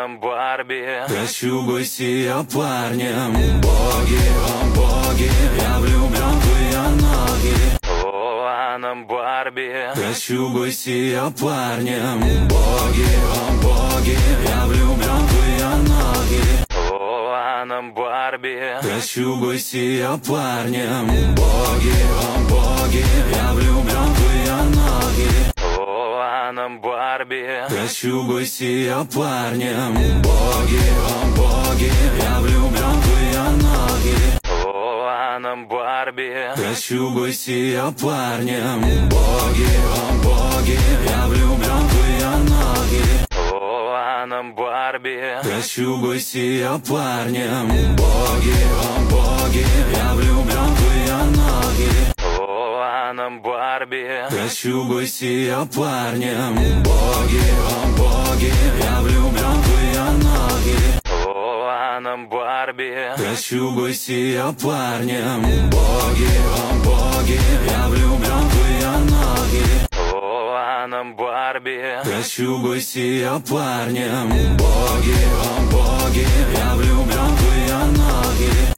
Луаном Барби. Хочу быть с ее парнем. Боги, о боги, я влюблен в ее ноги. Луаном Барби. Хочу быть с ее парнем. Боги, о боги, я влюблен в ее ноги. Луаном Барби. Хочу быть с ее парнем. Боги, о боги, я влюблен в ее ноги. Луаном Барби. Хочу быть с ее парнем. Боги, о боги, я влюблен в ее ноги. Луаном Барби. Хочу быть с ее парнем. Боги, о боги, я влюблен в ее ноги. Луаном Барби. Хочу быть с ее парнем. Боги, о боги, я влюблен в ее ноги. Луаном Барби. Хочу быть с ее парнем. Боги, о боги, я влюблен в ее ноги. Луаном Барби. Хочу быть с ее парнем. Боги, о боги, я влюблен в ее ноги. Луаном Барби. Хочу быть с ее парнем. Боги, о боги, я влюблен в ее ноги.